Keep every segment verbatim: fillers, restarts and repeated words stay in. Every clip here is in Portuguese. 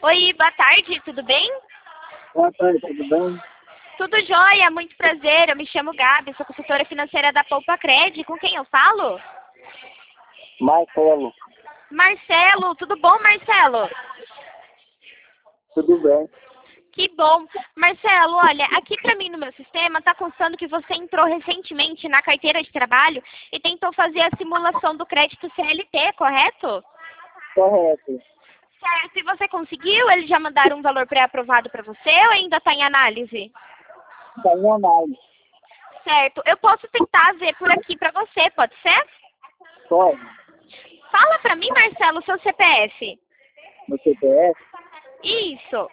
Oi, boa tarde, tudo bem? Boa tarde, tudo bem? Tudo jóia, muito prazer. Eu me chamo Gabi, sou consultora financeira da Poupa Cred. Com quem eu falo? Marcelo, Marcelo, tudo bom, Marcelo? tudo bem? Que bom. Marcelo, olha, aqui pra mim no meu sistema tá constando que você entrou recentemente na carteira de trabalho e tentou fazer a simulação do crédito C L T, correto? Correto. Certo, e você conseguiu? Eles já mandaram um valor pré-aprovado para você ou ainda está em análise? Está em análise. Certo, eu posso tentar ver por aqui para você, pode ser? Pode. Fala para mim, Marcelo, seu C P F. No C P F Isso.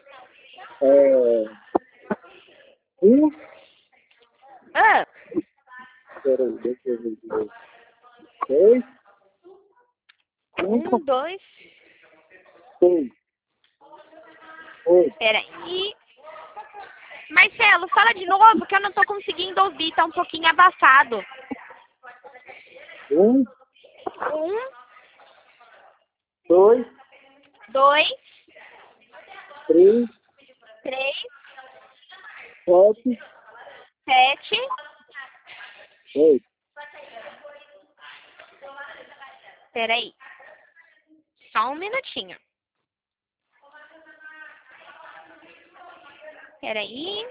é um. Ah, Peraí, deixa eu ver. direito. Seis. Cinco. um, dois. Seis. Oito. Peraí. Marcelo, fala de novo que eu não estou conseguindo ouvir, tá um pouquinho abafado. Um. Um, Dois. dois, Três. três, Sete. sete. Oito. Peraí. Só um minutinho. Peraí.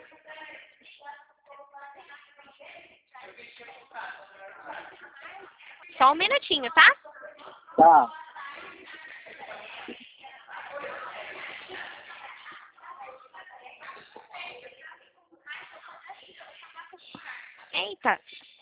Só um minutinho, tá? Tá. Eita.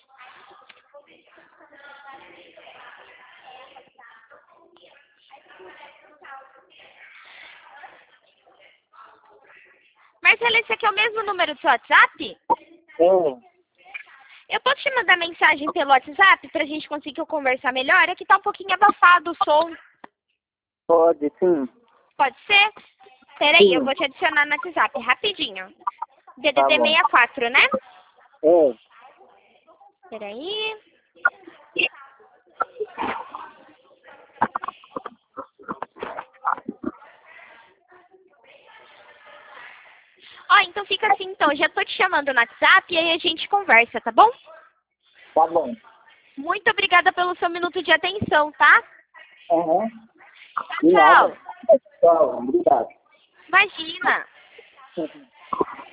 Marcelo, esse aqui é o mesmo número do seu WhatsApp? É. Eu posso te mandar mensagem pelo WhatsApp pra gente conseguir conversar melhor? Aqui tá um pouquinho abafado o som. Pode, sim. Pode ser? Peraí, eu vou te adicionar no WhatsApp rapidinho. Tá D D D bom. sessenta e quatro, né? É. Peraí. Ó, então fica assim, então. Já tô te chamando no WhatsApp e aí a gente conversa, tá bom? Tá bom. Muito obrigada pelo seu minuto de atenção, tá? Aham. De Tchau, nada. tchau. Tchau. Obrigado. Imagina.